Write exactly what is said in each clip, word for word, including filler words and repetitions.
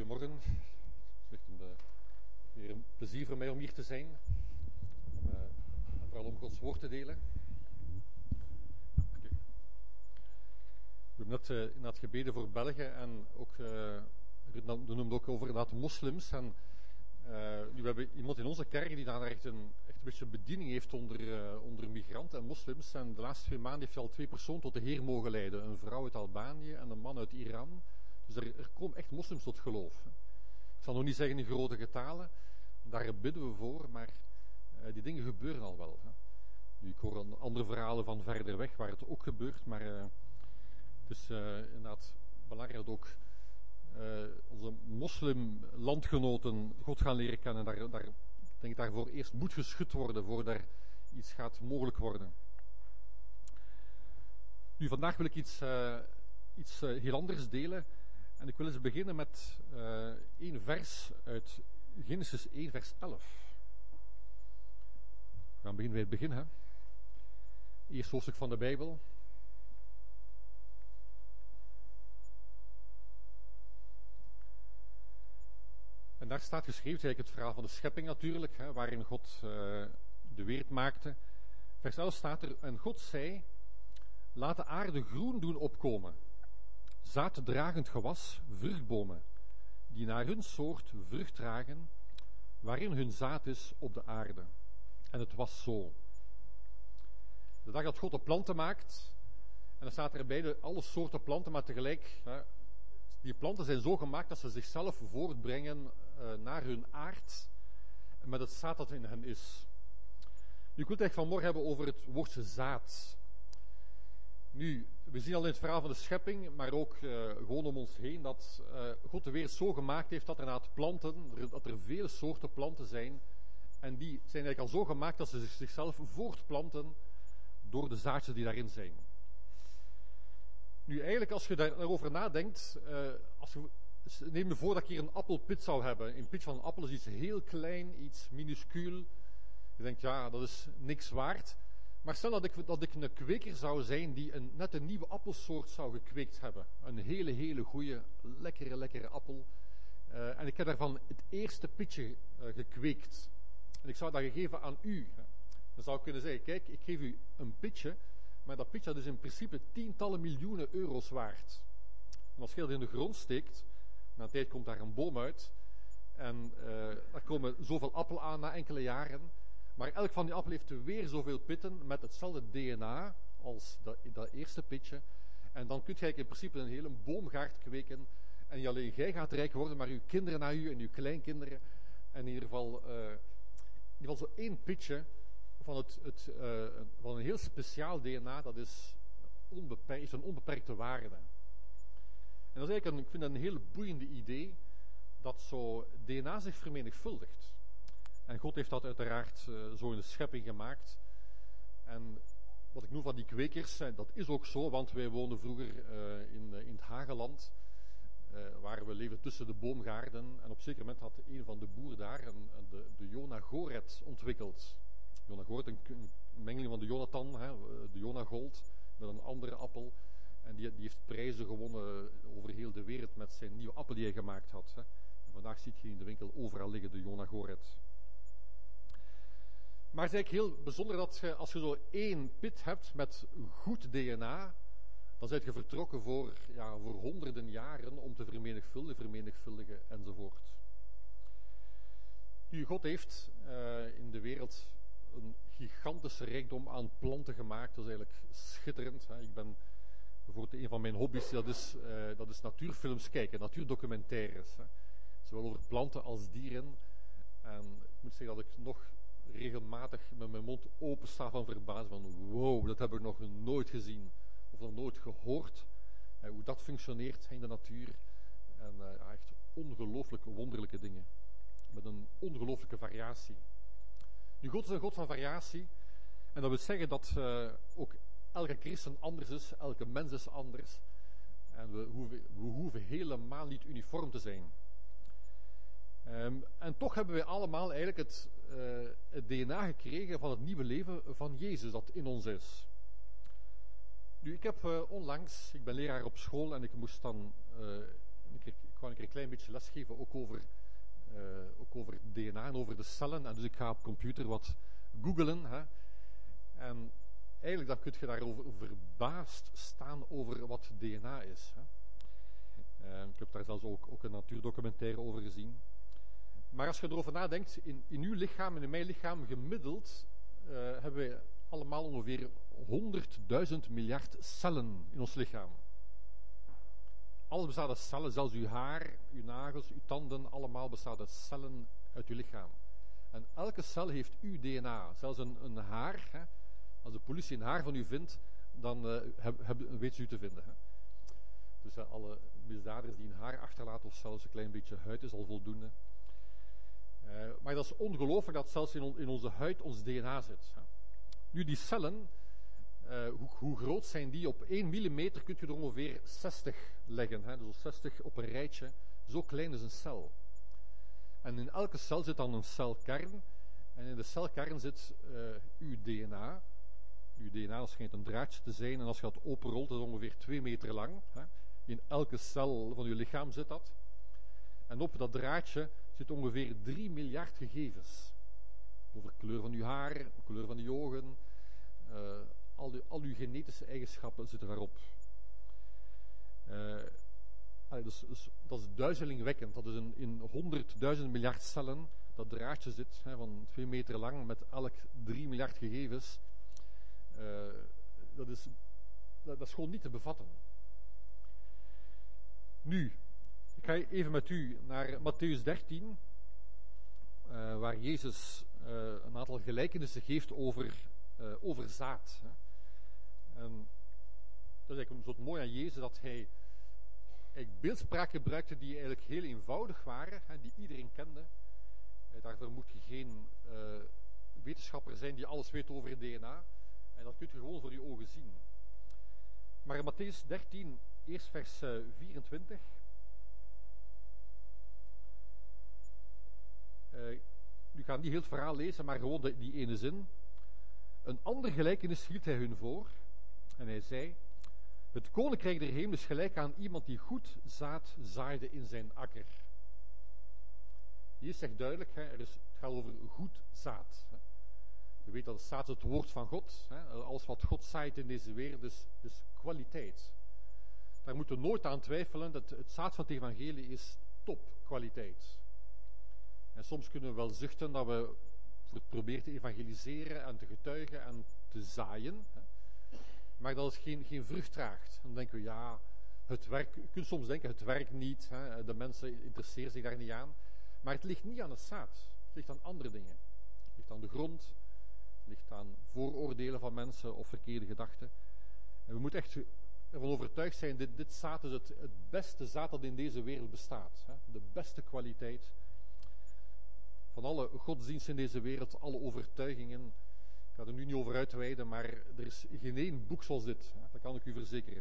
Goedemorgen. Het is echt een, uh, weer een plezier voor mij om hier te zijn. Om, uh, en vooral om Gods woord te delen. Okay. We hebben net uh, inderdaad gebeden voor België en ook, uh, we noemden ook over inderdaad moslims. En uh, nu hebben we iemand in onze kerk die daar echt een, echt een beetje bediening heeft onder, uh, onder migranten en moslims. En de laatste twee maanden heeft hij al twee personen tot de Heer mogen leiden. Een vrouw uit Albanië en een man uit Iran. Dus er, er komen echt moslims tot geloof. Ik zal nog niet zeggen in grote getalen, daar bidden we voor, maar uh, die dingen gebeuren al wel. Hè. Nu, ik hoor andere verhalen van verder weg waar het ook gebeurt, maar uh, het is uh, inderdaad belangrijk dat ook uh, onze moslimlandgenoten God gaan leren kennen. Daar, daar, ik denk daarvoor eerst moet geschud worden voordat er iets gaat mogelijk worden. Nu, vandaag wil ik iets, uh, iets uh, heel anders delen. En ik wil eens beginnen met uh, één vers uit Genesis één, vers elf. We gaan beginnen bij het begin, hè. Eerste hoofdstuk van de Bijbel. En daar staat geschreven, eigenlijk het verhaal van de schepping natuurlijk, hè, waarin God uh, de wereld maakte. Vers elf staat er, en God zei, laat de aarde groen doen opkomen. Zaaddragend gewas, vruchtbomen, die naar hun soort vrucht dragen, waarin hun zaad is op de aarde. En het was zo. De dag dat God de planten maakt, en dan staat er bij de alle soorten planten, maar tegelijk, hè, die planten zijn zo gemaakt dat ze zichzelf voortbrengen uh, naar hun aard, met het zaad dat in hen is. Nu, ik wil het eigenlijk vanmorgen hebben over het woordje zaad. Nu, we zien al in het verhaal van de schepping, maar ook uh, gewoon om ons heen, dat uh, God de wereld zo gemaakt heeft dat er na het planten, dat er vele soorten planten zijn. En die zijn eigenlijk al zo gemaakt dat ze zichzelf voortplanten door de zaadjes die daarin zijn. Nu, eigenlijk als je daarover nadenkt, uh, als je, neem je voor dat ik hier een appelpit zou hebben. Een pit van een appel is iets heel klein, iets minuscuul. Je denkt, ja, dat is niks waard. Maar stel dat ik, dat ik een kweker zou zijn die een, net een nieuwe appelsoort zou gekweekt hebben. Een hele, hele goede, lekkere, lekkere appel. Uh, en ik heb daarvan het eerste pitje uh, gekweekt. En ik zou dat gegeven aan u. Dan zou ik kunnen zeggen, kijk, ik geef u een pitje, maar dat pitje is in principe tientallen miljoenen euro's waard. En als je dat in de grond steekt, na een tijd komt daar een boom uit. En uh, er komen zoveel appelen aan na enkele jaren. Maar elk van die appelen heeft weer zoveel pitten met hetzelfde D N A als dat, dat eerste pitje. En dan kun je in principe een hele boomgaard kweken. En niet alleen jij gaat rijk worden, maar uw kinderen na u en uw kleinkinderen. En in ieder geval, uh, in ieder geval zo één pitje van, het, het, uh, van een heel speciaal D N A, dat is onbeperkt, is een onbeperkte waarde. En dat is eigenlijk een, ik vind dat een heel boeiende idee, dat zo D N A zich vermenigvuldigt. En God heeft dat uiteraard uh, zo in de schepping gemaakt. En wat ik noem van die kwekers, dat is ook zo, want wij woonden vroeger uh, in, uh, in het Hageland, uh, waar we leven tussen de boomgaarden. En op een zeker moment had een van de boeren daar een, een, de, de Jonagoret ontwikkeld. Jonagoret, een, een mengeling van de Jonathan, hè, de Jonagold, met een andere appel. En die, die heeft prijzen gewonnen over heel de wereld met zijn nieuwe appel die hij gemaakt had. Hè. En vandaag ziet je in de winkel overal liggen de Jonagoret. Maar het is eigenlijk heel bijzonder dat je, als je zo één pit hebt met goed D N A, dan ben je vertrokken voor, ja, voor honderden jaren om te vermenigvuldigen, vermenigvuldigen enzovoort. Nu, God heeft uh, in de wereld een gigantische rijkdom aan planten gemaakt. Dat is eigenlijk schitterend. Hè. Ik ben bijvoorbeeld een van mijn hobby's, dat is, uh, dat is natuurfilms kijken, natuurdocumentaires. Hè. Zowel over planten als dieren. En ik moet zeggen dat ik nog regelmatig met mijn mond open sta van verbazing van wow, dat heb ik nog nooit gezien of nog nooit gehoord, eh, hoe dat functioneert in de natuur. En eh, echt ongelooflijk wonderlijke dingen met een ongelooflijke variatie. Nu, God is een God van variatie en dat wil zeggen dat uh, ook elke christen anders is, elke mens is anders en we hoeven, we hoeven helemaal niet uniform te zijn. Um, en toch hebben wij allemaal eigenlijk het, uh, het D N A gekregen van het nieuwe leven van Jezus dat in ons is. Nu, ik heb uh, onlangs, ik ben leraar op school en ik moest dan uh, ik, ik wou een keer een klein beetje lesgeven ook over, uh, ook over D N A en over de cellen. En dus ik ga op computer wat googelen. Hè. En eigenlijk dan kun je daarover verbaasd staan over wat D N A is. Hè. Uh, ik heb daar zelfs ook, ook een natuurdocumentaire over gezien. Maar als je erover nadenkt, in, in uw lichaam en in mijn lichaam gemiddeld uh, hebben we allemaal ongeveer honderdduizend miljard cellen in ons lichaam. Alles bestaat uit cellen, zelfs uw haar, uw nagels, uw tanden, allemaal bestaat uit cellen uit uw lichaam. En elke cel heeft uw D N A. Zelfs een, een haar, hè. Als de politie een haar van u vindt, dan uh, heb, heb, weet ze u te vinden. Hè. Dus uh, alle misdadigers die een haar achterlaten of zelfs een klein beetje huid is al voldoende. Uh, maar dat is ongelooflijk dat zelfs in, on, in onze huid ons D N A zit. Hè. Nu die cellen, uh, hoe, hoe groot zijn die? Op één millimeter kun je er ongeveer zestig leggen. Hè. Dus zestig op een rijtje. Zo klein is een cel. En in elke cel zit dan een celkern. En in de celkern zit uh, uw D N A. Uw D N A schijnt een draadje te zijn. En als je dat openrolt, is het ongeveer twee meter lang. Hè. In elke cel van uw lichaam zit dat. En op dat draadje zit ongeveer drie miljard gegevens. Over kleur van uw haar, kleur van uw ogen. Uh, al, uw, al uw genetische eigenschappen zitten daarop. Uh, dus, dus, dat is duizelingwekkend. Dat is in, in honderdduizend miljard cellen dat draadje zit, hè, van twee meter lang met elk drie miljard gegevens. Uh, dat, is, dat, dat is gewoon niet te bevatten. Nu, ik ga even met u naar Mattheüs dertien, uh, waar Jezus uh, een aantal gelijkenissen geeft over, uh, over zaad. Hè. En dat is eigenlijk zo mooi aan Jezus, dat hij eigenlijk beeldspraak gebruikte die eigenlijk heel eenvoudig waren, hè, die iedereen kende. Uh, daarvoor moet je geen uh, wetenschapper zijn die alles weet over het D N A. En dat kun je gewoon voor je ogen zien. Maar in Mattheüs dertien, eerst vers uh, vierentwintig. Uh, nu ga ik niet heel het verhaal lezen, maar gewoon de, die ene zin. Een ander gelijkenis hield hij hun voor. En hij zei: het koninkrijk der hemelen is gelijk aan iemand die goed zaad zaaide in zijn akker. Hier zegt duidelijk, hè, er is, het gaat over goed zaad. Hè. Je weet dat het zaad het woord van God. Hè. Alles wat God zaait in deze wereld is, is kwaliteit. Daar moeten we nooit aan twijfelen. Dat het zaad van het evangelie is topkwaliteit. En soms kunnen we wel zuchten dat we proberen te evangeliseren en te getuigen en te zaaien. Hè. Maar dat het geen, geen vrucht draagt. Dan denken we, ja, het werkt. Je kunt soms denken, het werkt niet. Hè. De mensen interesseren zich daar niet aan. Maar het ligt niet aan het zaad. Het ligt aan andere dingen. Het ligt aan de grond. Het ligt aan vooroordelen van mensen of verkeerde gedachten. En we moeten echt ervan overtuigd zijn, dit, dit zaad is het, het beste zaad dat in deze wereld bestaat. Hè. De beste kwaliteit. Van alle godsdiensten in deze wereld, alle overtuigingen. Ik ga er nu niet over uitweiden, maar er is geen één boek zoals dit. Dat kan ik u verzekeren.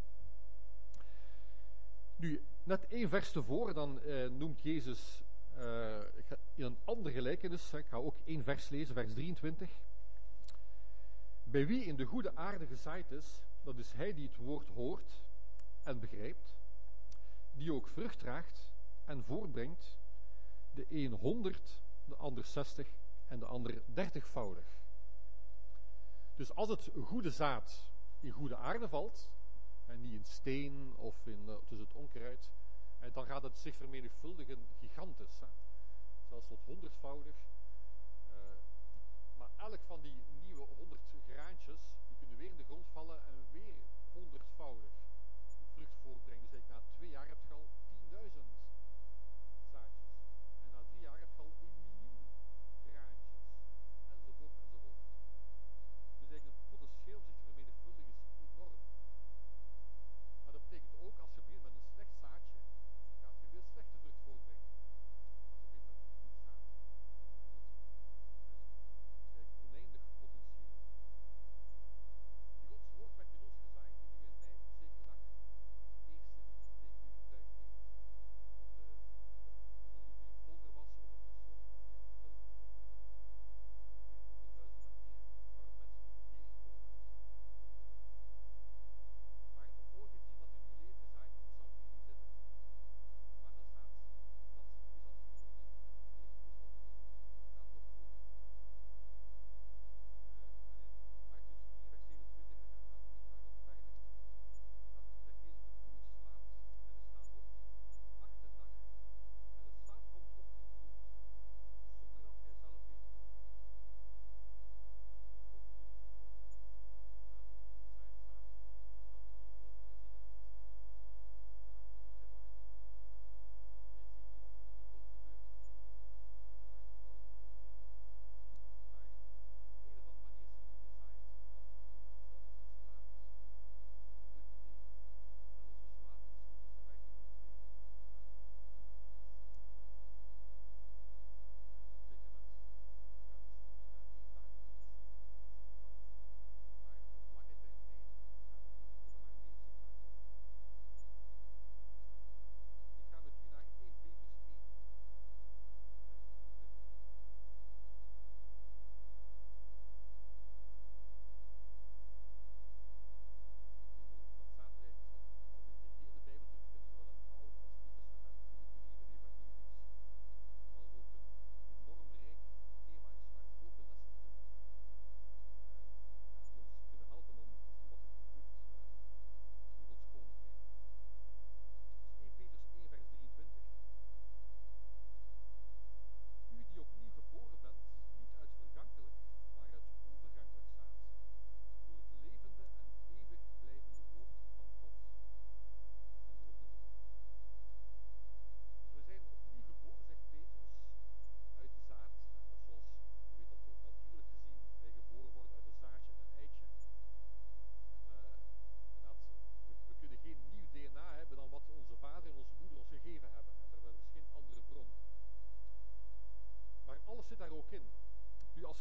Nu, net één vers tevoren, dan eh, noemt Jezus uh, ik ga, in een andere gelijkenis, ik ga ook één vers lezen, vers drieëntwintig. Bij wie in de goede aarde gezaaid is, dat is hij die het woord hoort en begrijpt, die ook vrucht draagt en voortbrengt, de een honderd, de ander zestig en de ander dertigvoudig. Dus als het goede zaad in goede aarde valt, en niet in steen of in, uh, tussen het onkruid, en dan gaat het zich vermenigvuldigen gigantisch. Hè. Zelfs tot honderdvoudig. Uh, maar elk van die nieuwe honderd graantjes, die kunnen weer in de grond vallen en weer honderdvoudig vrucht voortbrengen. Dus eigenlijk na twee jaar heb je al tienduizend zaadjes. En na drie jaar heb je al een miljoen graantjes. Enzovoort, enzovoort. Dus eigenlijk het potentieel om zich te vermenigvuldigen is enorm. Maar dat betekent ook, als je begint met een slecht zaadje, gaat je veel slechte vrucht voortbrengen. Als je begint met een goed zaad, dan is het, is het eigenlijk oneindig potentieel. Die Gods woord werd in ons gezaaid, in u en mij, op zekere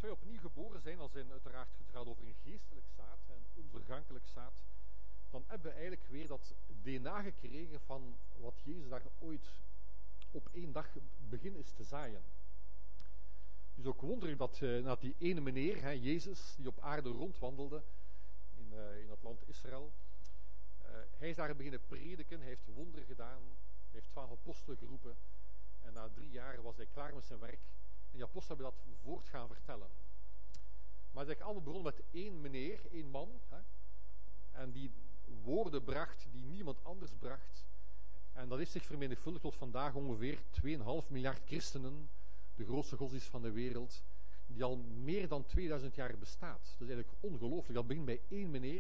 wij opnieuw geboren zijn, dan zijn uiteraard het gaat over een geestelijk zaad, een onvergankelijk zaad, dan hebben we eigenlijk weer dat D N A gekregen van wat Jezus daar ooit op één dag begin is te zaaien. Het is ook wonderlijk dat, uh, dat die ene meneer, hè, Jezus, die op aarde rondwandelde in, uh, in het land Israël, uh, hij is daar beginnen prediken, hij heeft wonderen gedaan, hij heeft twaalf apostelen geroepen en na drie jaar was hij klaar met zijn werk. En die apostelen hebben dat voort gaan vertellen. Maar het is eigenlijk allemaal begonnen met één meneer, één man, hè, en die woorden bracht die niemand anders bracht. En dat is zich vermenigvuldigd tot vandaag ongeveer twee komma vijf miljard christenen, de grootste godsdienst van de wereld, die al meer dan tweeduizend jaar bestaat. Dat is eigenlijk ongelooflijk. Dat begint bij één meneer.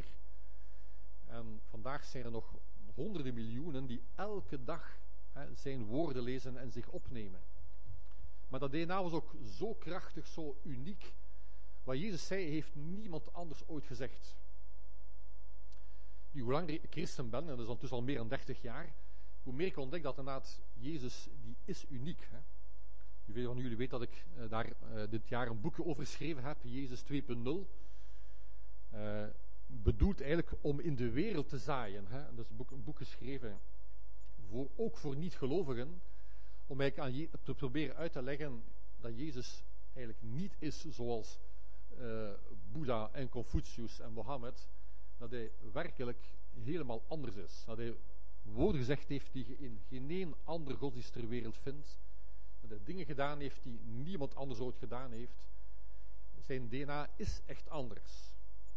En vandaag zijn er nog honderden miljoenen die elke dag hè, zijn woorden lezen en zich opnemen. Maar dat D N A was ook zo krachtig, zo uniek. Wat Jezus zei, heeft niemand anders ooit gezegd. Nu, hoe langer ik christen ben, en dat is ondertussen al meer dan dertig jaar, hoe meer ik ontdek dat inderdaad Jezus, die is uniek. Hè. Veel van jullie weten dat ik uh, daar uh, dit jaar een boekje over geschreven heb, Jezus twee punt nul. Uh, bedoeld eigenlijk om in de wereld te zaaien. Hè. Dat is een boek, een boek geschreven, voor, ook voor niet-gelovigen, om eigenlijk aan je, te proberen uit te leggen dat Jezus eigenlijk niet is zoals uh, Boeddha en Confucius en Mohammed, dat hij werkelijk helemaal anders is. Dat hij woorden gezegd heeft die je in geen één andere godsdienst ter wereld vindt. Dat hij dingen gedaan heeft die niemand anders ooit gedaan heeft. Zijn D N A is echt anders.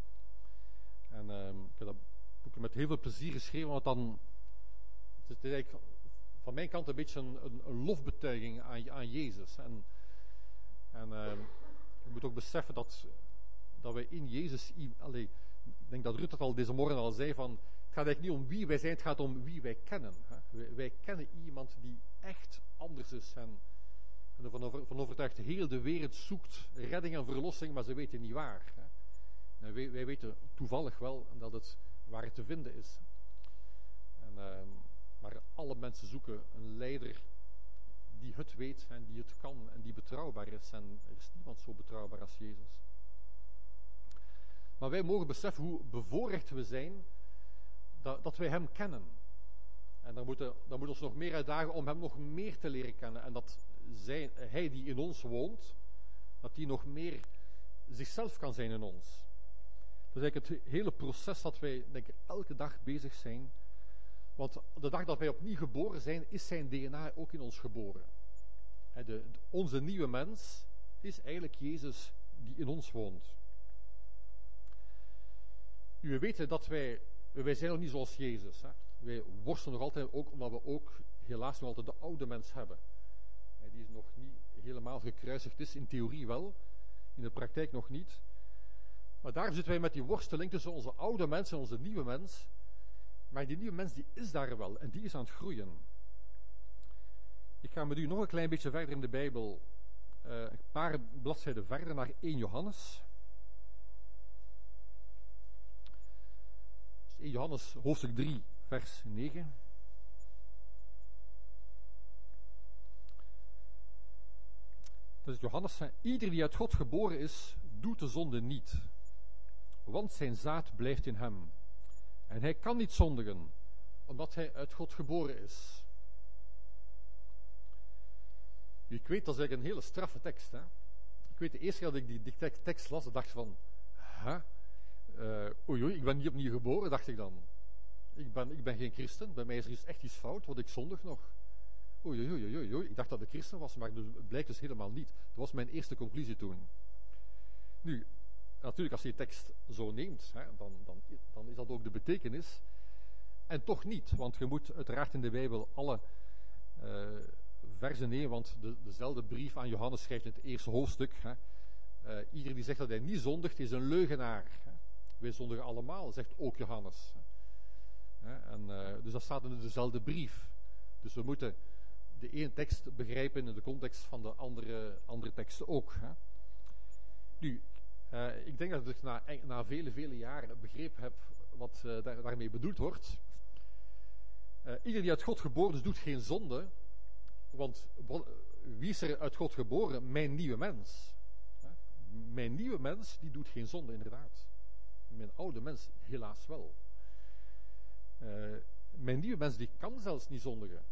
En uh, ik heb dat boekje met heel veel plezier geschreven, want dan het is eigenlijk van mijn kant een beetje een, een, een lofbetuiging aan, aan Jezus. En, en uh, je moet ook beseffen dat, dat wij in Jezus, allee, ik denk dat Ruud het al deze morgen al zei, van, het gaat eigenlijk niet om wie wij zijn, het gaat om wie wij kennen. Hè. Wij, wij kennen iemand die echt anders is. En ik ben ervan over, van overtuigd, heel de wereld zoekt redding en verlossing, maar ze weten niet waar. Hè. En wij, wij weten toevallig wel dat het waar het te vinden is. En, uh, maar alle mensen zoeken een leider die het weet en die het kan en die betrouwbaar is. En er is niemand zo betrouwbaar als Jezus. Maar wij mogen beseffen hoe bevoorrecht we zijn dat, dat wij hem kennen. En dan moet, dan moet ons nog meer uitdagen om hem nog meer te leren kennen. En dat zij, hij die in ons woont, dat hij nog meer zichzelf kan zijn in ons. Dat is eigenlijk het hele proces dat wij, denk ik, elke dag bezig zijn. Want de dag dat wij opnieuw geboren zijn, is zijn D N A ook in ons geboren. De, de, onze nieuwe mens is eigenlijk Jezus die in ons woont. Nu, we weten dat wij, wij zijn nog niet zoals Jezus. Hè. Wij worstelen nog altijd, ook omdat we ook helaas nog altijd de oude mens hebben. Die is nog niet helemaal gekruisigd is, in theorie wel, in de praktijk nog niet. Maar daar zitten wij met die worsteling tussen onze oude mens en onze nieuwe mens. Maar die nieuwe mens die is daar wel en die is aan het groeien. Ik ga met u nog een klein beetje verder in de Bijbel, uh, een paar bladzijden verder naar eerste Johannes. eerste Johannes hoofdstuk drie, vers negen. Dat is Johannes. Ieder die uit God geboren is, doet de zonde niet. Want zijn zaad blijft in hem. En hij kan niet zondigen, omdat hij uit God geboren is. Ik weet, dat is eigenlijk een hele straffe tekst. Hè? Ik weet, de eerste keer dat ik die, die tekst las, dacht ik van, huh? uh, oei, oei, ik ben niet opnieuw geboren, dacht ik dan. Ik ben, ik ben geen christen, bij mij is er echt iets fout, word ik zondig nog. Oei, oei, oei, oei, ik dacht dat ik christen was, maar het blijkt dus helemaal niet. Dat was mijn eerste conclusie toen. Nu, natuurlijk, als je die tekst zo neemt, hè, dan, dan, dan is dat ook de betekenis. En toch niet, want je moet uiteraard in de Bijbel alle uh, versen nemen, want de, dezelfde brief aan Johannes schrijft in het eerste hoofdstuk. Hè. Uh, ieder die zegt dat hij niet zondigt, is een leugenaar. Hè. Wij zondigen allemaal, zegt ook Johannes. Hè. En, uh, dus dat staat in dezelfde brief. Dus we moeten de ene tekst begrijpen in de context van de andere, andere teksten ook. Hè. Nu, Uh, ik denk dat ik na, na vele, vele jaren begrepen heb wat uh, daar, daarmee bedoeld wordt. Uh, ieder die uit God geboren is, doet geen zonde. Want wat, wie is er uit God geboren? Mijn nieuwe mens. Uh, mijn nieuwe mens, die doet geen zonde, inderdaad. Mijn oude mens, helaas wel. Uh, mijn nieuwe mens, die kan zelfs niet zondigen.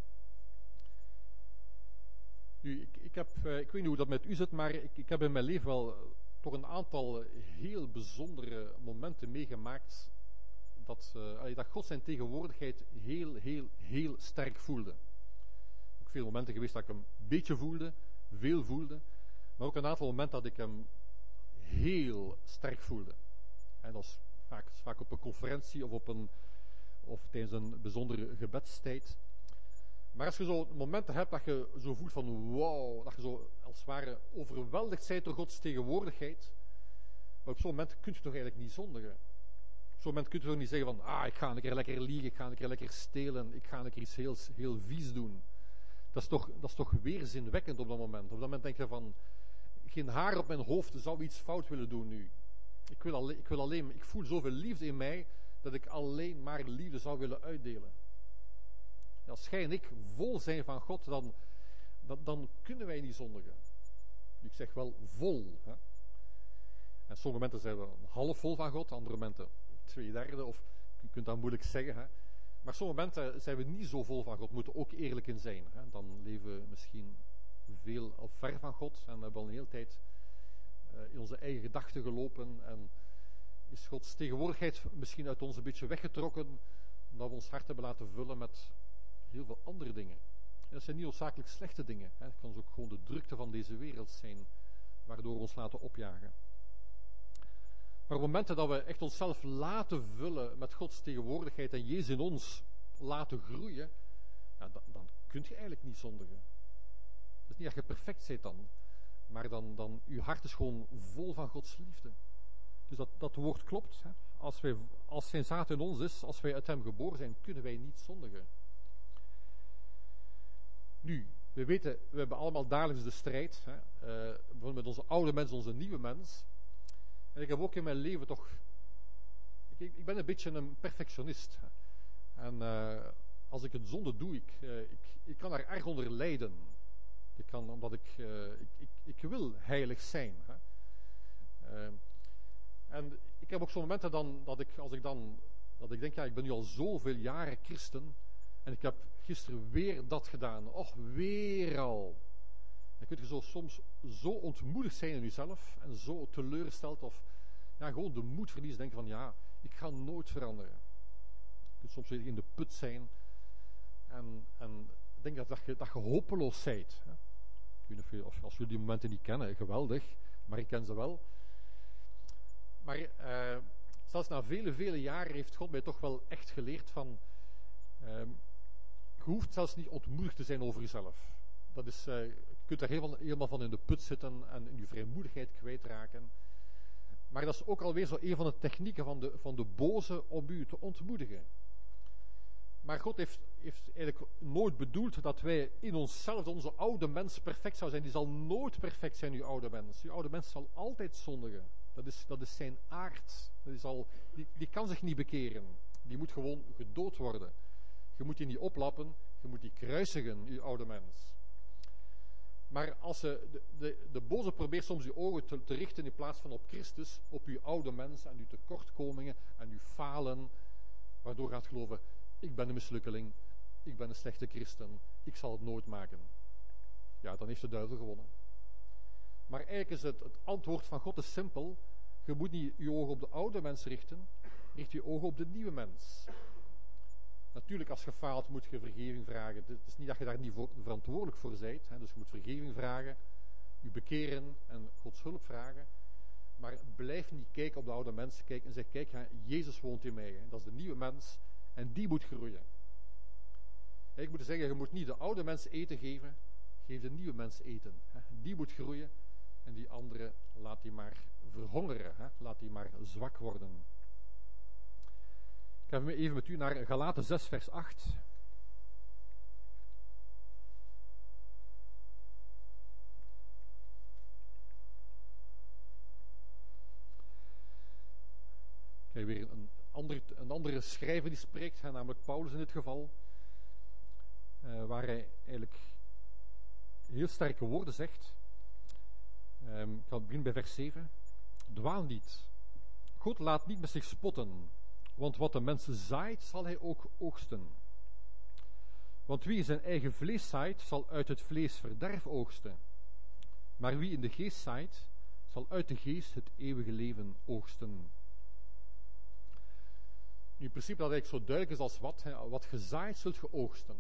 Nu, ik, ik, heb, uh, ik weet niet hoe dat met u zit, maar ik, ik heb in mijn leven wel uh, toch een aantal heel bijzondere momenten meegemaakt dat, uh, dat God zijn tegenwoordigheid heel, heel, heel sterk voelde. Ook veel momenten geweest dat ik hem een beetje voelde, veel voelde, maar ook een aantal momenten dat ik hem heel sterk voelde. En dat is vaak, is vaak op een conferentie of, op een, of tijdens een bijzondere gebedstijd. Maar als je zo momenten hebt dat je zo voelt van wauw, dat je zo als het ware overweldigd bent door Gods tegenwoordigheid, maar op zo'n moment kun je toch eigenlijk niet zondigen. Op zo'n moment kun je toch niet zeggen van ah, ik ga een keer lekker liegen, ik ga een keer lekker stelen, ik ga een keer iets heel, heel vies doen. Dat is, toch, dat is toch weerzinwekkend op dat moment. Op dat moment denk je van geen haar op mijn hoofd zou iets fout willen doen nu. Ik, wil alleen, ik, wil alleen, ik voel zoveel liefde in mij dat ik alleen maar liefde zou willen uitdelen. Als jij en ik vol zijn van God, dan, dan, dan kunnen wij niet zondigen. Ik zeg wel vol. Hè? En sommige momenten zijn we half vol van God, andere momenten twee derde, of je kunt dat moeilijk zeggen. Hè? Maar sommige momenten zijn we niet zo vol van God, moeten ook eerlijk in zijn. Hè? Dan leven we misschien veel al ver van God en hebben al een hele tijd uh, in onze eigen gedachten gelopen en is Gods tegenwoordigheid misschien uit ons een beetje weggetrokken, omdat we ons hart hebben laten vullen met heel veel andere dingen. En dat zijn niet noodzakelijk slechte dingen. Hè. Het kan ook gewoon de drukte van deze wereld zijn, waardoor we ons laten opjagen. Maar op momenten dat we echt onszelf laten vullen met Gods tegenwoordigheid en Jezus in ons laten groeien, ja, dan, dan kun je eigenlijk niet zondigen. Het is niet dat je perfect bent dan, maar dan, dan je hart is gewoon vol van Gods liefde. Dus dat, dat woord klopt. Hè. Als, wij, als zijn zaad in ons is, als wij uit hem geboren zijn, kunnen wij niet zondigen. Nu, we weten, we hebben allemaal dagelijks de strijd. Hè, uh, met onze oude mens, onze nieuwe mens. En ik heb ook in mijn leven toch... Ik, ik ben een beetje een perfectionist. Hè. En uh, als ik een zonde doe, ik, uh, ik, ik kan daar erg onder lijden. Ik kan, omdat ik, uh, ik, ik, ik wil heilig zijn. Hè. Uh, en ik heb ook zo'n momenten dan, dat ik, als ik dan, dat ik denk, ja, ik ben nu al zoveel jaren christen, en ik heb gisteren weer dat gedaan. Och, weer al. Dan kun je zo soms zo ontmoedigd zijn in jezelf, en zo teleurgesteld, of ja, gewoon de moed verliezen, denken van, ja, ik ga nooit veranderen. Je kunt soms weer in de put zijn, en, en denk dat, dat, je, dat je hopeloos bent. Hè. Ik weet niet of, je, of als jullie die momenten niet kennen, geweldig, maar ik ken ze wel. Maar uh, zelfs na vele, vele jaren heeft God mij toch wel echt geleerd van... Uh, je hoeft zelfs niet ontmoedigd te zijn over jezelf. Dat is, uh, je kunt er helemaal, helemaal van in de put zitten en in je vrijmoedigheid kwijtraken. Maar dat is ook alweer zo een van de technieken van de, van de boze om u te ontmoedigen. Maar God heeft, heeft eigenlijk nooit bedoeld dat wij in onszelf, onze oude mens, perfect zou zijn. Die zal nooit perfect zijn, uw oude mens. Uw oude mens zal altijd zondigen. Dat is, dat is zijn aard. Dat is al, die, die kan zich niet bekeren. Die moet gewoon gedood worden. Je moet die niet oplappen, je moet die kruisigen, uw oude mens. Maar als ze, de, de, de boze probeert soms uw ogen te, te richten in plaats van op Christus, op uw oude mens en uw tekortkomingen en uw falen, waardoor je gaat geloven, ik ben een mislukkeling, ik ben een slechte christen, ik zal het nooit maken. Ja, dan heeft de duivel gewonnen. Maar eigenlijk is het, het antwoord van God is simpel. Je moet niet je ogen op de oude mens richten, richt je ogen op de nieuwe mens. Natuurlijk, als je faalt, moet je vergeving vragen. Het is niet dat je daar niet voor, verantwoordelijk voor bent. Hè. Dus je moet vergeving vragen, je bekeren en Gods hulp vragen. Maar blijf niet kijken op de oude mens. Kijk en zeg, kijk, hè, Jezus woont in mij. Hè. Dat is de nieuwe mens en die moet groeien. En ik moet zeggen, je moet niet de oude mens eten geven, geef de nieuwe mens eten. Hè. Die moet groeien en die andere laat die maar verhongeren. Hè. Laat die maar zwak worden. Ik ga even met u naar Galaten zes vers acht. Kijk, weer een andere, een andere schrijver die spreekt, hè, namelijk Paulus in dit geval. Uh, waar hij eigenlijk heel sterke woorden zegt. Uh, Um, ik ga beginnen bij vers zeven. Dwaal niet. God laat niet met zich spotten, want wat de mensen zaait, zal hij ook oogsten. Want wie in zijn eigen vlees zaait, zal uit het vlees verderf oogsten. Maar wie in de geest zaait, zal uit de geest het eeuwige leven oogsten. Nu, in principe dat eigenlijk zo duidelijk is als wat. Hè, wat gezaaid zult je oogsten.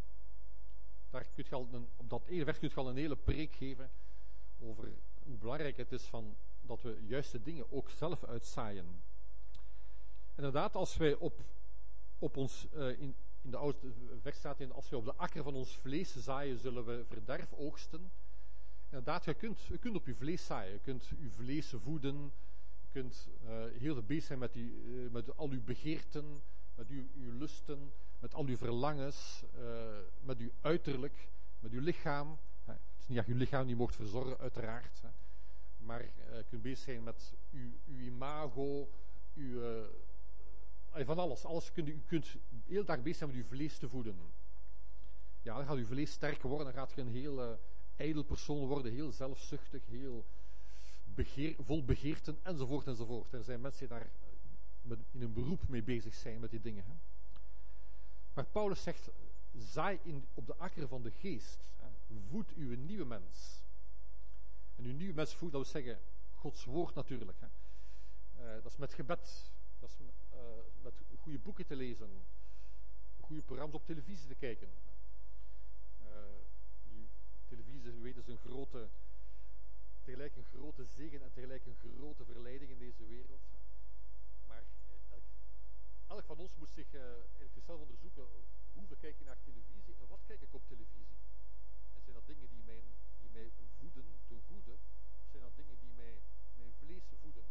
Daar kun je al een, op dat ene vers kun je al een hele preek geven over hoe belangrijk het is van, dat we juiste dingen ook zelf uitzaaien. Inderdaad, als wij op, op ons, uh, in, in de oude vers staat in, als wij op de akker van ons vlees zaaien, zullen we verderf oogsten. Inderdaad, je kunt, je kunt op je vlees zaaien, je kunt je vlees voeden, je kunt uh, heel veel bezig zijn met, die, uh, met al uw begeerten, met uw, uw lusten, met al uw verlangens, uh, met uw uiterlijk, met uw lichaam. Het is niet dat je uw lichaam niet mocht verzorgen, uiteraard. Hè. Maar uh, je kunt bezig zijn met uw, uw imago, uw, uh, van alles. alles kunt, u kunt heel dag bezig zijn met uw vlees te voeden. Ja, dan gaat uw vlees sterker worden, dan gaat je een heel uh, ijdel persoon worden, heel zelfzuchtig, heel begeer, vol begeerten, enzovoort, enzovoort. Er zijn mensen die daar met, in een beroep mee bezig zijn met die dingen. Hè. Maar Paulus zegt, zaai in, op de akker van de geest, hè, voed uw nieuwe mens. En uw nieuwe mens voedt, dat wil zeggen, Gods woord natuurlijk. Hè. Uh, dat is met gebed, dat is uh, met goede boeken te lezen, goede programma's op televisie te kijken. Uh, die televisie, u weet, is een grote, tegelijk een grote zegen en tegelijk een grote verleiding in deze wereld. Maar elk, elk van ons moet zich uh, zichzelf onderzoeken, hoeveel kijk je naar televisie en wat kijk ik op televisie? En zijn dat dingen die mij, die mij voeden ten goede, of zijn dat dingen die mij, mijn vlees voeden?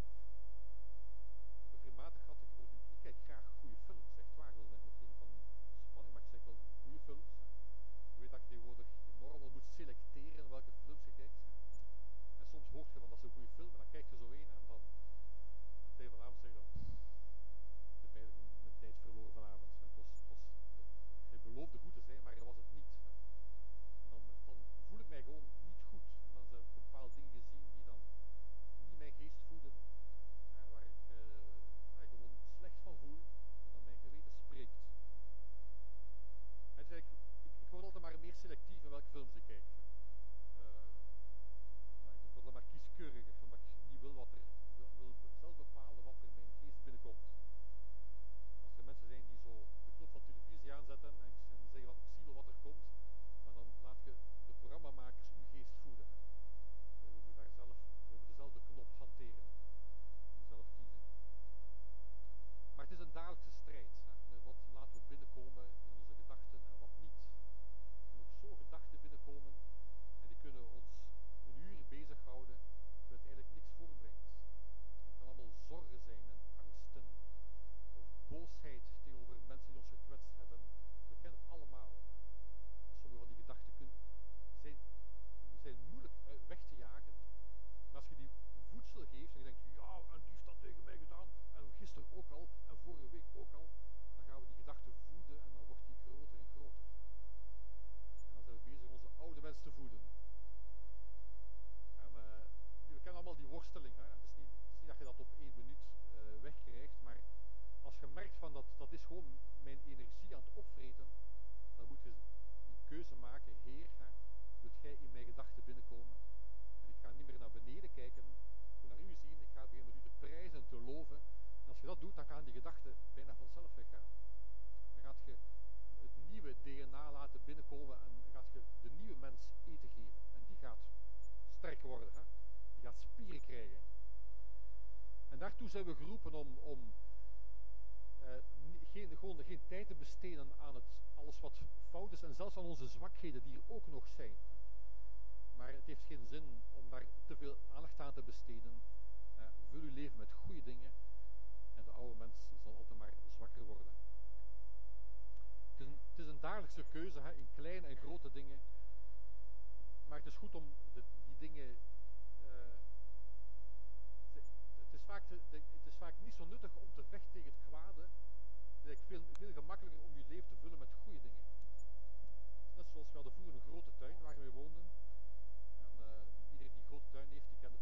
Ik heb regelmatig gehad, ik, ik kijk graag goede films, echt waar, dat is ook geen van spanning, maar ik zeg wel goede films. Hè. Je weet dat je tegenwoordig enorm moet selecteren welke films je kijkt. Hè. En soms hoort je van dat is een goede film, en dan kijk je zo een en dan, en tegen vanavond zeg je dan, ik heb eigenlijk mijn tijd verloren vanavond. Hè. Het was, het was, hij beloofde goed te zijn, maar hij was het niet. Hè. En dan, dan voel ik mij gewoon niet goed. En dan heb ik bepaalde dingen gezien die dan niet mijn geest voeden, hè, waar ik uh, nou, gewoon slecht van voel en dan mijn geweten spreekt. En dus ik, ik, ik word altijd maar meer selectief in welke films ik kijk. Uh, nou, ik word altijd maar kieskeuriger, omdat ik niet wil, wat er, wil, wil zelf bepalen wat er in mijn geest binnenkomt. Als er mensen zijn die zo de knop van televisie aanzetten en zeggen van ik zie wel wat er komt, maar dan laat je de programmamakers uw geest voeden. We moeten daar zelf, we moeten zelf de knop hanteren. Zelf kiezen. Maar het is een dagelijkse strijd. Hè, met wat laten we binnenkomen in onze gedachten en wat niet. Er kunnen ook zo gedachten binnenkomen en die kunnen ons een uur bezighouden terwijl het eigenlijk niks voortbrengt. Het kan allemaal zorgen zijn en angsten of boosheid tegenover mensen die ons gekwetst hebben. We kennen het allemaal. En sommige van die gedachten kunnen, zijn, zijn moeilijk weg te jagen. Maar als je die voedsel geeft en je denkt, ja, en die heeft dat tegen mij gedaan, en gisteren ook al, en vorige week ook al, dan gaan we die gedachten voeden en dan wordt die groter en groter. En dan zijn we bezig onze oude mens te voeden. En uh, we kennen allemaal die worsteling. Hè? Het, is niet, het is niet dat je dat op één minuut uh, wegkrijgt, maar als je merkt van dat, dat is gewoon mijn energie aan het opvreten, dan moet je een keuze maken. Heer, hè, wilt gij in mijn gedachten binnenkomen? En ik ga niet meer naar beneden kijken, ik wil naar u zien, ik ga beginnen met u te prijzen en te loven. En als je dat doet, dan gaan die gedachten bijna vanzelf weggaan. Dan gaat je het nieuwe D N A laten binnenkomen en dan gaat je de nieuwe mens eten geven. En die gaat sterk worden, hè? Die gaat spieren krijgen. En daartoe zijn we geroepen om, om uh, geen, gewoon geen tijd te besteden aan het, alles wat fout is en zelfs aan onze zwakheden die er ook nog zijn. Maar het heeft geen zin om daar te veel aandacht aan te besteden. Uh, vul uw leven met goede dingen en de oude mens zal altijd maar zwakker worden. Het is een, het is een dagelijkse keuze, hè, in kleine en grote dingen. Maar het is goed om de, die dingen... Uh, te, het, is vaak te, de, het is vaak niet zo nuttig om te vechten tegen het kwade. Het is veel, veel gemakkelijker om je leven te vullen met goede dingen. Net zoals we hadden vroeger een grote tuin waar we woonden. En uh, iedereen die een grote tuin heeft, die kent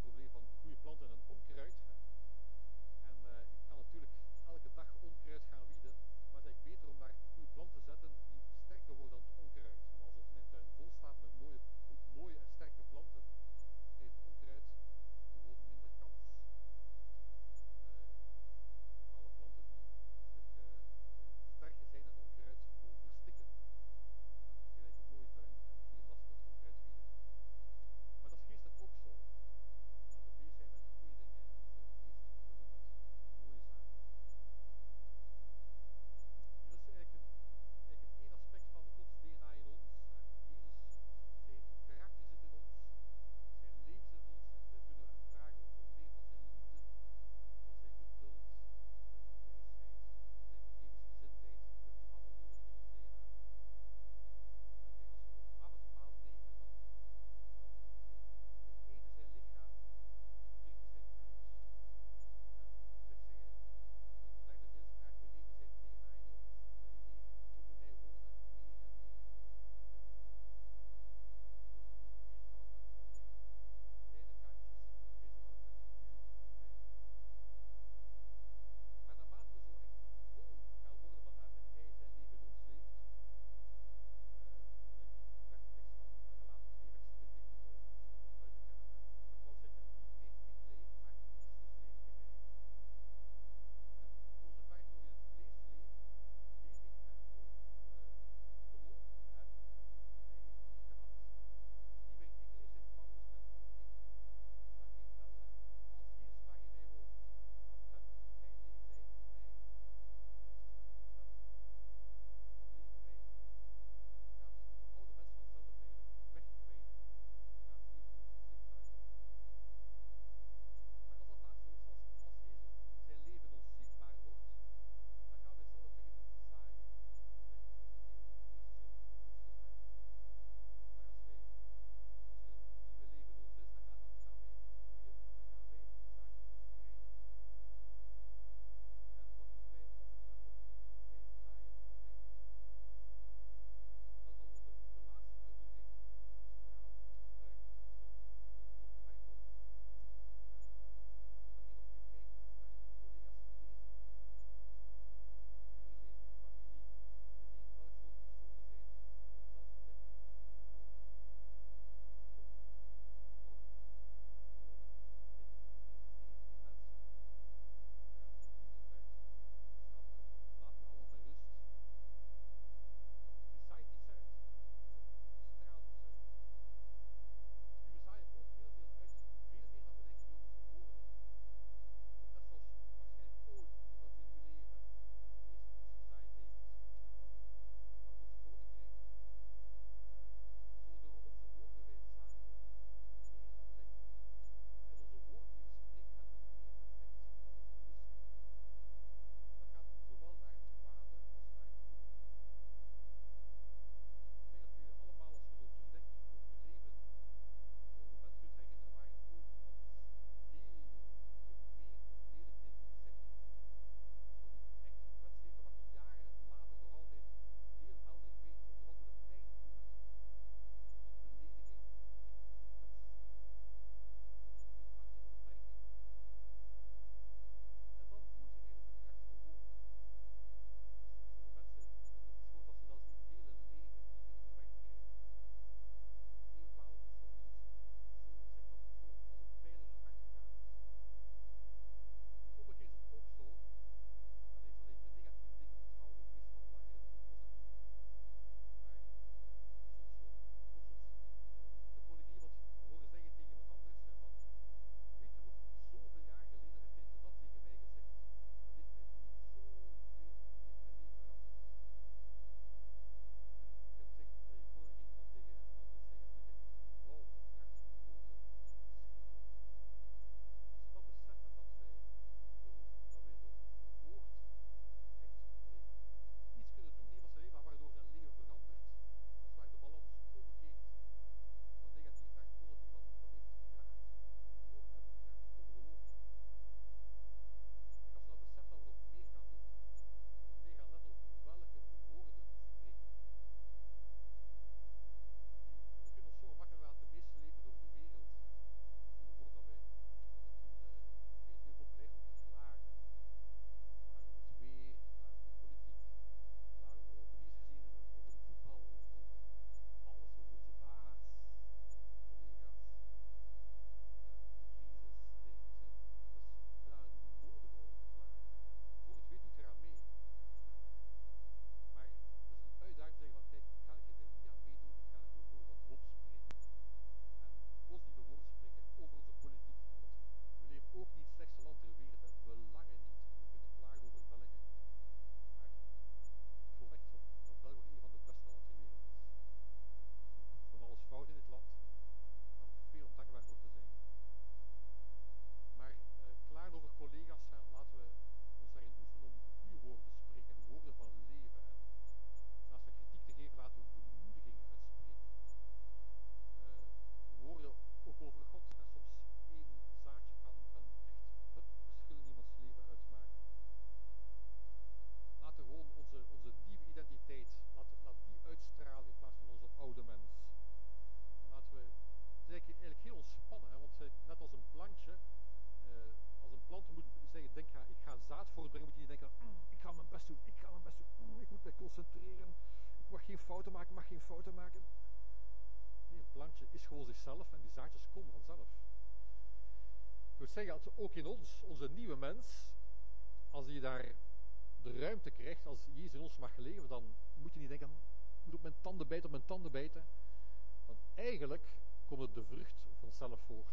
vanzelf en die zaadjes komen vanzelf. Dat wil zeggen, dat ook in ons, onze nieuwe mens, als je daar de ruimte krijgt, als Jezus in ons mag leven, dan moet je niet denken, ik moet op mijn tanden bijten, op mijn tanden bijten. Want eigenlijk komt het de vrucht vanzelf voort.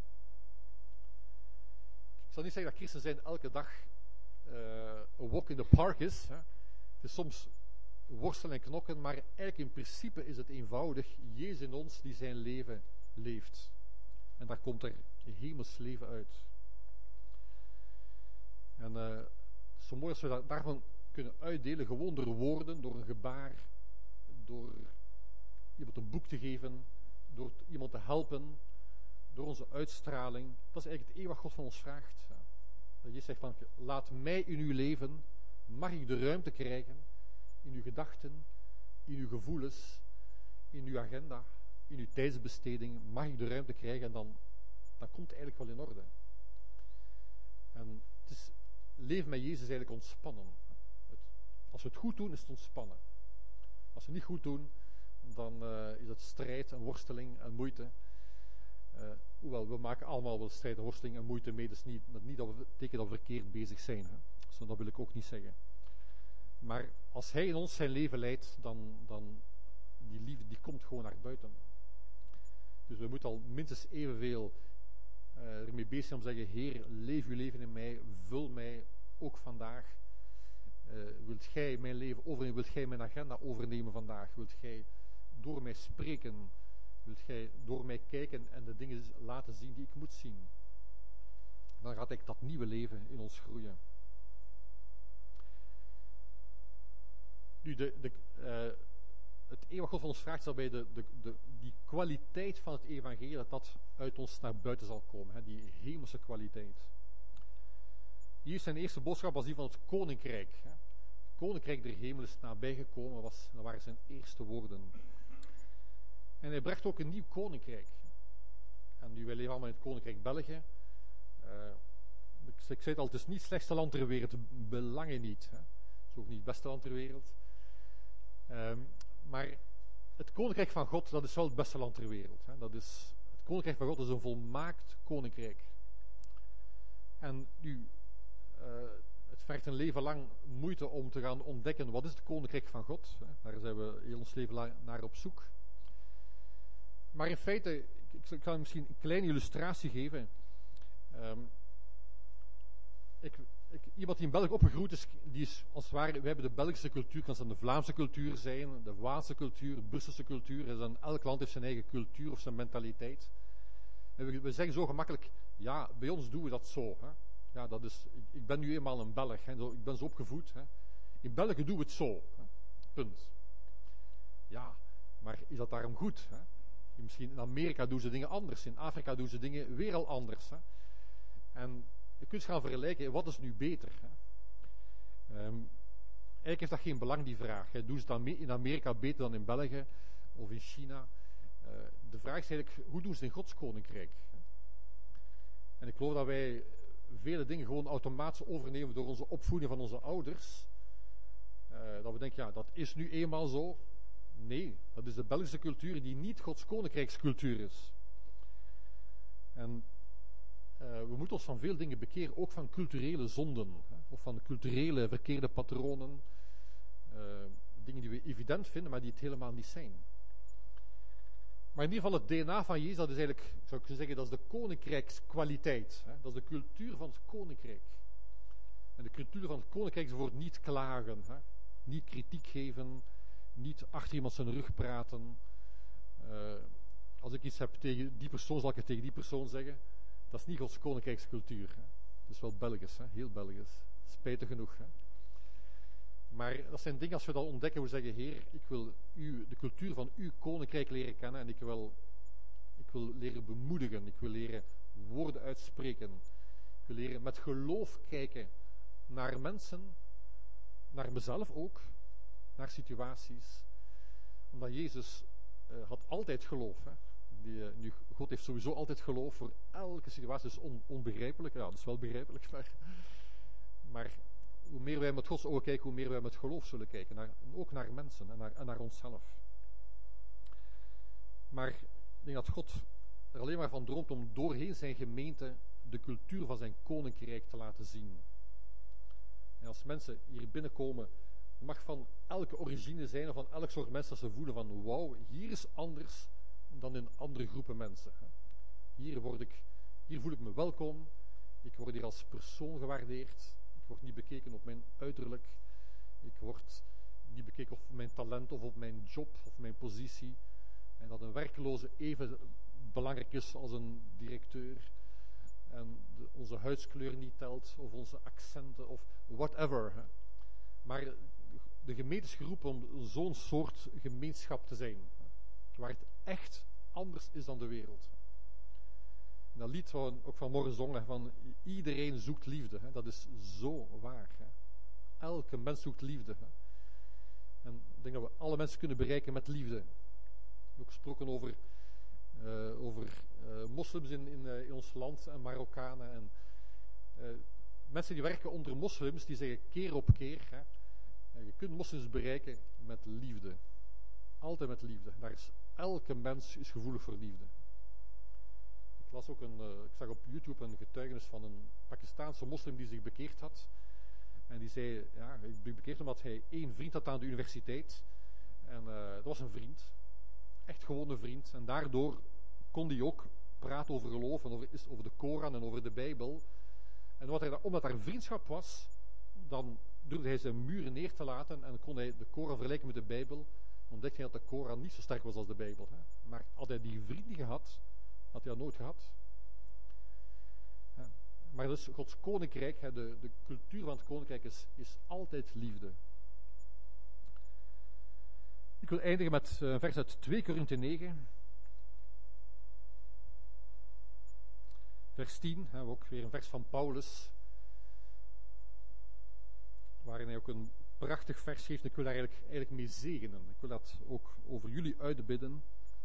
Ik zal niet zeggen dat christen zijn elke dag uh, een walk in the park is. Hè. Het is soms worstelen en knokken, maar eigenlijk in principe is het eenvoudig Jezus in ons die zijn leven leeft. En daar komt er een hemels leven uit. En uh, het is zo mooi als we dat, daarvan kunnen uitdelen, gewoon door woorden, door een gebaar, door iemand een boek te geven, door iemand te helpen, door onze uitstraling. Dat is eigenlijk het eeuwig wat God van ons vraagt. Ja. Dat je zegt van, laat mij in uw leven, mag ik de ruimte krijgen, in uw gedachten, in uw gevoelens, in uw agenda, in uw tijdsbesteding, mag ik de ruimte krijgen en dan, dan komt het eigenlijk wel in orde. En het is, leven met Jezus is eigenlijk ontspannen. Het, als we het goed doen, is het ontspannen. Als we het niet goed doen, dan uh, is het strijd en worsteling en moeite. Uh, hoewel, we maken allemaal wel strijd en worsteling en moeite mee, dus niet, dat niet dat we betekent dat we verkeerd bezig zijn. Hè. Dus dat wil ik ook niet zeggen. Maar als Hij in ons zijn leven leidt, dan, dan die liefde die komt gewoon naar buiten. Dus we moeten al minstens evenveel uh, ermee bezig zijn om te zeggen, Heer, leef uw leven in mij, vul mij ook vandaag. Uh, wilt gij mijn leven overnemen, wilt gij mijn agenda overnemen vandaag, wilt gij door mij spreken, wilt gij door mij kijken en de dingen laten zien die ik moet zien. Dan gaat ik dat nieuwe leven in ons groeien. Nu, de, de, uh, het eeuwig God van ons vraagt daarbij de, de, de, die kwaliteit van het evangelie, dat dat uit ons naar buiten zal komen. Hè, die hemelse kwaliteit. Hier zijn eerste boodschap was die van het koninkrijk. Hè. Het koninkrijk der hemel is nabijgekomen, was, dat waren zijn eerste woorden. En hij bracht ook een nieuw koninkrijk. En nu, wij leven allemaal in het koninkrijk België. Uh, ik, ik zei het al, het is niet het slechtste land ter wereld, belangen niet. Hè. Het is ook niet het beste land ter wereld. Um, maar het koninkrijk van God, dat is wel het beste land ter wereld. Hè. Dat is, het koninkrijk van God is een volmaakt koninkrijk. En nu, uh, het vergt een leven lang moeite om te gaan ontdekken wat is het koninkrijk van God. Hè. Daar zijn we heel ons leven lang naar op zoek. Maar in feite, ik, ik zal misschien een kleine illustratie geven. Um, ik, ik, iemand die in België opgegroeid is, die is als het ware, we hebben de Belgische cultuur, kan het de Vlaamse cultuur zijn, de Waalse cultuur, de Brusselse cultuur. Dus dan, elk land heeft zijn eigen cultuur of zijn mentaliteit. En we, we zeggen zo gemakkelijk, ja, bij ons doen we dat zo. Hè. Ja, dat is, ik, ik ben nu eenmaal een Belg, hè, zo, ik ben zo opgevoed. Hè. In België doen we het zo. Hè. Punt. Ja, maar is dat daarom goed? Hè? Misschien in Amerika doen ze dingen anders, in Afrika doen ze dingen weer al anders. Hè? En je kunt gaan vergelijken, wat is nu beter? Hè? Um, eigenlijk heeft dat geen belang, die vraag. Hè? Doen ze het in Amerika beter dan in België of in China? Uh, de vraag is eigenlijk, hoe doen ze het in Gods koninkrijk? Hè? En ik geloof dat wij vele dingen gewoon automatisch overnemen door onze opvoeding van onze ouders. Uh, dat we denken, ja, dat is nu eenmaal zo. Nee, dat is de Belgische cultuur die niet Gods koninkrijkscultuur is. En uh, we moeten ons van veel dingen bekeren, ook van culturele zonden, hè, of van culturele verkeerde patronen, uh, dingen die we evident vinden, maar die het helemaal niet zijn. Maar in ieder geval het D N A van Jezus, dat is eigenlijk, zou ik zeggen, dat is de koninkrijkskwaliteit. Hè, dat is de cultuur van het koninkrijk. En de cultuur van het koninkrijk is bijvoorbeeld niet klagen, hè, niet kritiek geven, niet achter iemand zijn rug praten. Uh, als ik iets heb tegen die persoon, zal ik het tegen die persoon zeggen. Dat is niet Gods koninkrijkscultuur. Hè. Het is wel Belgisch, hè. Heel Belgisch. Spijtig genoeg. Hè. Maar dat zijn dingen, als we dat ontdekken, we zeggen, Heer, ik wil u, de cultuur van uw koninkrijk leren kennen en ik wil, ik wil leren bemoedigen. Ik wil leren woorden uitspreken. Ik wil leren met geloof kijken naar mensen, naar mezelf ook, naar situaties. Omdat Jezus uh, had altijd geloof. Hè. Die, uh, nu, God heeft sowieso altijd geloof voor elke situatie. Dat is on, onbegrijpelijk. Ja, dat is wel begrijpelijk. Maar, maar hoe meer wij met Gods ogen kijken, hoe meer wij met geloof zullen kijken. Naar, ook naar mensen en naar, en naar onszelf. Maar ik denk dat God er alleen maar van droomt om doorheen zijn gemeente de cultuur van zijn koninkrijk te laten zien. En als mensen hier binnenkomen, het mag van elke origine zijn of van elk soort mensen dat ze voelen van wauw, hier is anders dan in andere groepen mensen. Hier, word ik, hier voel ik me welkom, ik word hier als persoon gewaardeerd, ik word niet bekeken op mijn uiterlijk, ik word niet bekeken op mijn talent of op mijn job of mijn positie. En dat een werkloze even belangrijk is als een directeur. En de, onze huidskleur niet telt, of onze accenten, of whatever. Hè. Maar de gemeente is geroepen om zo'n soort gemeenschap te zijn. Waar het echt anders is dan de wereld. En dat lied wat we ook vanmorgen zongen, van iedereen zoekt liefde. Hè. Dat is zo waar. Hè. Elke mens zoekt liefde. Hè. En ik denk dat we alle mensen kunnen bereiken met liefde. We hebben ook gesproken over, uh, over uh, moslims in, in, uh, in ons land en Marokkanen. En, uh, mensen die werken onder moslims, die zeggen keer op keer, hè, je kunt moslims bereiken met liefde. Altijd met liefde. Daar is, elke mens is gevoelig voor liefde. Ik las ook een, uh, ik zag op YouTube een getuigenis van een Pakistaanse moslim die zich bekeerd had. En die zei, ja, ik ben bekeerd omdat hij één vriend had aan de universiteit. En uh, dat was een vriend. Echt gewoon een vriend. En daardoor kon hij ook praten over geloof en over, over de Koran en over de Bijbel. En wat hij, omdat er vriendschap was, dan durfde hij zijn muren neer te laten en kon hij de Koran vergelijken met de Bijbel. Ontdekte hij dat de Koran niet zo sterk was als de Bijbel. Hè. Maar had hij die vriend niet gehad, had hij dat nooit gehad. Ja. Maar dus Gods koninkrijk, hè, de, de cultuur van het koninkrijk is, is altijd liefde. Ik wil eindigen met een vers uit twee Korinthe negen. Vers tien, hè, ook weer een vers van Paulus. Waarin hij ook een prachtig vers geeft. En ik wil daar eigenlijk, eigenlijk mee zegenen. Ik wil dat ook over jullie uitbidden.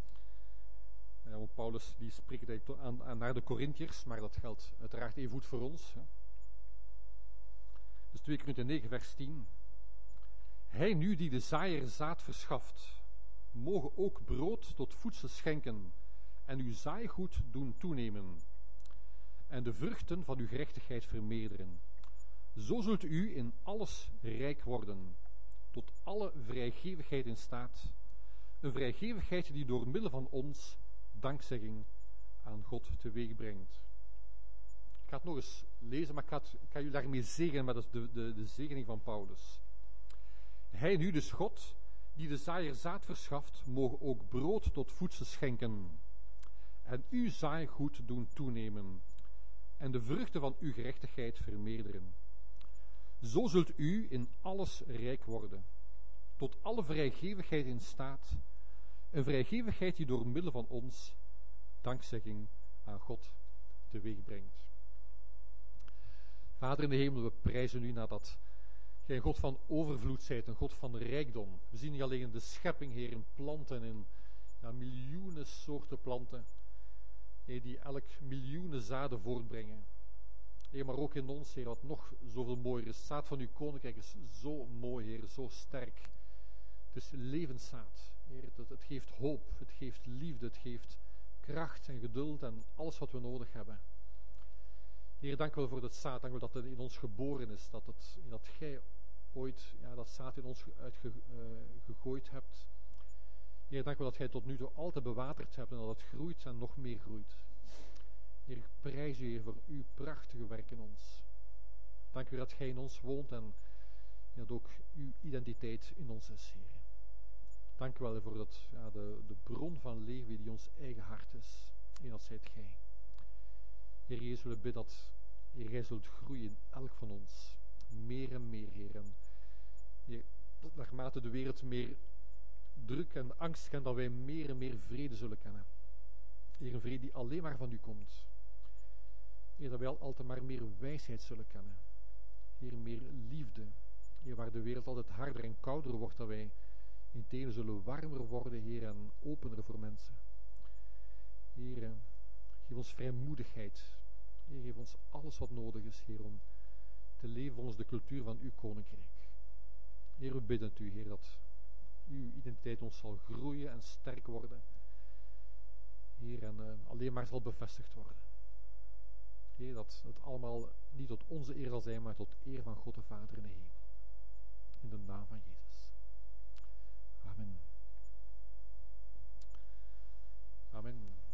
Ja, want Paulus die spreekt eigenlijk aan, aan naar de Korinthiërs, maar dat geldt uiteraard even goed voor ons. Hè. Dus twee Korinthe negen, vers tien. Hij nu die de zaaier zaad verschaft, mogen ook brood tot voedsel schenken en uw zaaigoed doen toenemen en de vruchten van uw gerechtigheid vermeerderen. Zo zult u in alles rijk worden, tot alle vrijgevigheid in staat, een vrijgevigheid die door middel van ons dankzegging aan God teweeg brengt. Ik ga het nog eens lezen, maar ik ga, het, ik ga jullie daarmee zegenen met de, de, de zegening van Paulus. Hij nu, dus God, die de zaaier zaad verschaft, mogen ook brood tot voedsel schenken en uw zaaigoed doen toenemen en de vruchten van uw gerechtigheid vermeerderen. Zo zult u in alles rijk worden, tot alle vrijgevigheid in staat, een vrijgevigheid die door middel van ons dankzegging aan God teweeg brengt. Vader in de hemel, we prijzen u nadat gij een God van overvloed zijt, een God van rijkdom. We zien niet alleen in de schepping, Heer, in planten, in ja, miljoenen soorten planten, Heer, die elk miljoenen zaden voortbrengen. Heer, maar ook in ons, Heer, wat nog zoveel mooier is. Het zaad van uw koninkrijk is zo mooi, Heer, zo sterk. Het is levenszaad, Heer. Het, het geeft hoop, het geeft liefde, het geeft kracht en geduld en alles wat we nodig hebben. Heer, dank u wel voor dat zaad, dank u wel dat het in ons geboren is, dat, het, dat gij ooit ja, dat zaad in ons uitgegooid uh, hebt. Heer, dank u wel dat gij tot nu toe altijd bewaterd hebt en dat het groeit en nog meer groeit. Heer, ik prijs u, Heer, voor uw prachtige werk in ons. Dank u dat gij in ons woont en dat ook uw identiteit in ons is, Heer. Dank u wel voor dat, ja, de, de bron van leven die ons eigen hart is. En dat zijt gij. Heer Jezus, we bidden dat, Heer, gij zult groeien in elk van ons. Meer en meer, Heer. En Heer, naarmate de wereld meer druk en angst kent, dat wij meer en meer vrede zullen kennen. Heer, een vrede die alleen maar van u komt. Heer, dat wij altijd maar meer wijsheid zullen kennen. Heer, meer liefde. Heer, waar de wereld altijd harder en kouder wordt, dat wij integendeel zullen warmer worden, Heer, en opener voor mensen. Heer, geef ons vrijmoedigheid. Heer, geef ons alles wat nodig is, Heer, om te leven volgens de cultuur van uw koninkrijk. Heer, we bidden u, Heer, dat uw identiteit ons zal groeien en sterk worden. Heer, en uh, alleen maar zal bevestigd worden. Heer, dat het allemaal niet tot onze eer zal zijn, maar tot eer van God de Vader in de hemel. In de naam van Jezus. Amen. Amen.